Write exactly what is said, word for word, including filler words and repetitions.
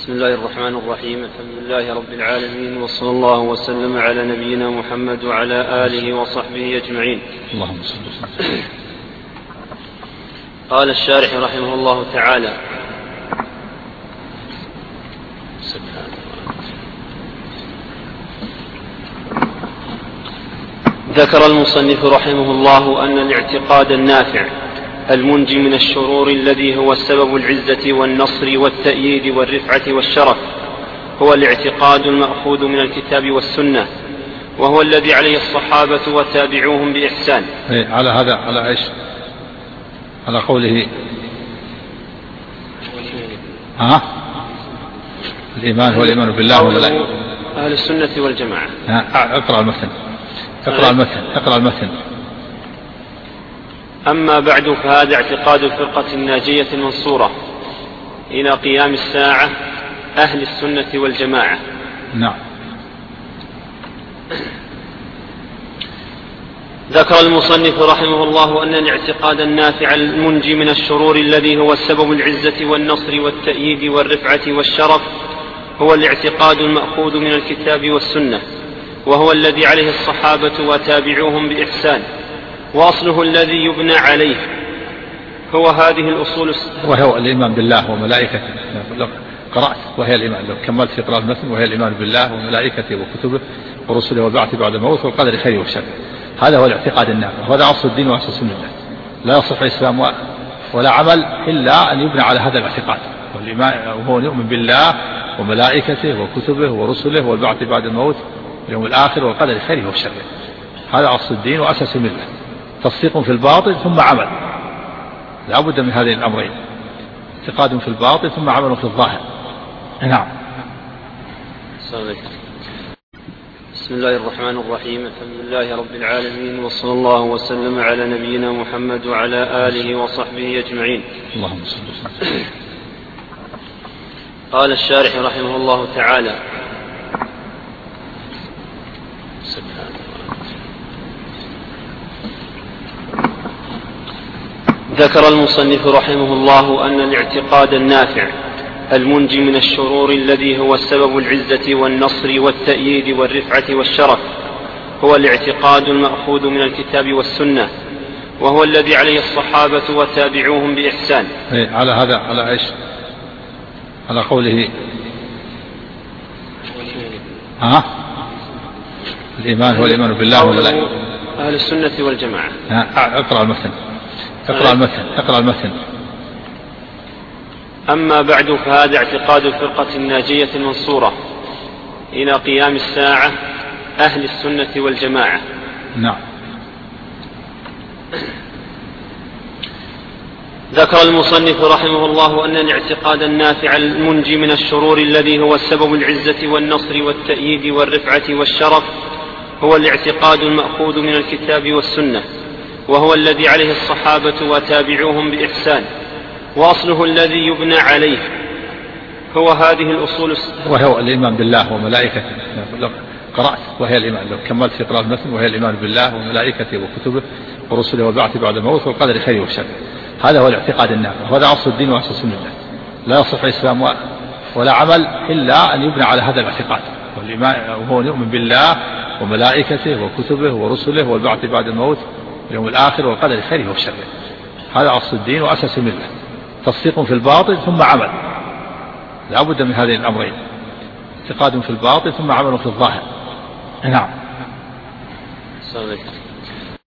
بسم الله الرحمن الرحيم. الحمد لله رب العالمين، وصلى الله وسلم على نبينا محمد وعلى آله وصحبه أجمعين. اللهم صل وسلم. قال الشارح رحمه الله تعالى: ذكر المصنف رحمه الله أن الاعتقاد النافع المنجي من الشرور الذي هو السبب العزة والنصر والتأييد والرفعة والشرف هو الاعتقاد المأخوذ من الكتاب والسنة، وهو الذي عليه الصحابة وتابعوهم بإحسان. على هذا على ايش؟ على قوله ها الإيمان هو الإيمان بالله والملائكة. أهل السنة والجماعة. اقرأ المتن اقرأ المتن اقرأ المتن. أما بعد، فهذا اعتقاد الفرقة الناجية المنصورة إلى قيام الساعة أهل السنة والجماعة. نعم. ذكر المصنف رحمه الله أن الاعتقاد النافع المنجي من الشرور الذي هو السبب العزة والنصر والتأييد والرفعة والشرف هو الاعتقاد المأخوذ من الكتاب والسنة، وهو الذي عليه الصحابة وتابعوهم بإحسان، وأصله الذي يبنى عليه هو هذه الأصول، وهو الإيمان بالله وملائكته. قرأت وهي الإيمان، لو كملت في قراءة المتن: وهي الإيمان بالله وملائكته وكتبه ورسله والبعث بعد الموت والقدر خيره وشره. هذا هو الاعتقاد النافع، وهذا أصل الدين وأساس السنة. لا يصح الإسلام ولا عمل إلا أن يبنى على هذا الاعتقاد، وهو يؤمن بالله وملائكته وكتبه ورسله والبعث بعد الموت واليوم الآخر والقدر خيره وشره. هذا أصل الدين وأساس الملة، تصديق في الباطل ثم عمل. لا بد من هذين الأمرين: اعتقاد في الباطل ثم عمل في الظاهر. نعم. بسم الله الرحمن الرحيم. الحمد لله رب العالمين، وصلى الله وسلم على نبينا محمد وعلى آله وصحبه أجمعين. اللهم صل وسلم. قال الشارح رحمه الله تعالى: ذكر المصنف رحمه الله أن الاعتقاد النافع المنجي من الشرور الذي هو السبب العزة والنصر والتأييد والرفعة والشرف هو الاعتقاد المأخوذ من الكتاب والسنة، وهو الذي عليه الصحابة وتابعوهم بإحسان. على هذا على ايش؟ على قوله ها الإيمان هو الإيمان بالله والملائكة. أهل السنة والجماعة. اقرأ المتن اقرأ المتن اقرأ المتن. أما بعد، فهذا اعتقاد الفرقة الناجية المنصورة إلى قيام الساعة أهل السنة والجماعة. نعم. ذكر المصنف رحمه الله أن الاعتقاد النافع المنجي من الشرور الذي هو السبب العزة والنصر والتأييد والرفعة والشرف هو الاعتقاد المأخوذ من الكتاب والسنة، وهو الذي عليه الصحابة وتابعوهم بإحسان، وأصله الذي يبنى عليه هو هذه الأصول، وهو الإيمان بالله وملائكته. قرأت وهي الإيمان، لو كملت في قراءة المتن: وهي الإيمان بالله وملائكته وكتبه ورسله والبعث بعد الموت والقدر خيره وشره. هذا هو الاعتقاد النافع، وهذا أصل الدين وأساس السنة. لا يصح الإسلام ولا عمل إلا أن يبنى على هذا الاعتقاد، وهو يؤمن بالله وملائكته وكتبه ورسله والبعث بعد الموت واليوم الآخر والقدر خيره وشره. هذا أصل الدين وأساس الملة، تصديق في الباطل ثم عمل. لا بد من هذين الأمرين: اعتقاد في الباطل ثم عمل في الظاهر. نعم.